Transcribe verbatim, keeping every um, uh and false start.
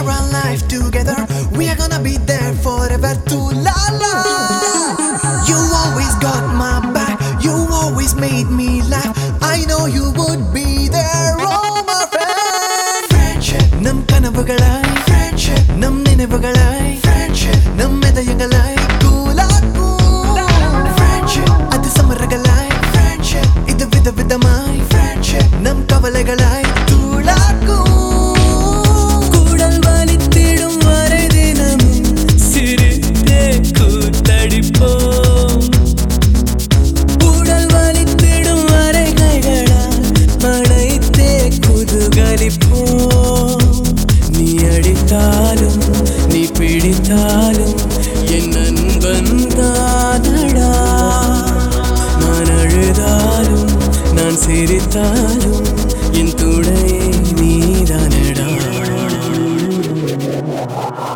our life together. We are gonna be there forever too. La la. You always got my back. You always made me laugh. I know you would be there, oh my friend. Friendship, nam kanavugalai. Friendship, nam ninevugalai. Friendship, nam medayangalai. Koolaku. Friendship, adu samaragalai. Friendship, idu vida vidamai. Friendship, nam kavalagalai. Koolaku. கூடல் வலித்திடும் வரை தினமும் சிரித்தே கூத்தடிப்போம். கூடல் வலித்திடும் வரை கைகளால் அணைத்தே குதூகலிப்போம். நீ அடித்தாலும் நீ பிடித்தாலும் என் நண்பன் தானடா. நான் அழுதாலும் நான் சிரித்தாலும் என் துணை நீதானடா.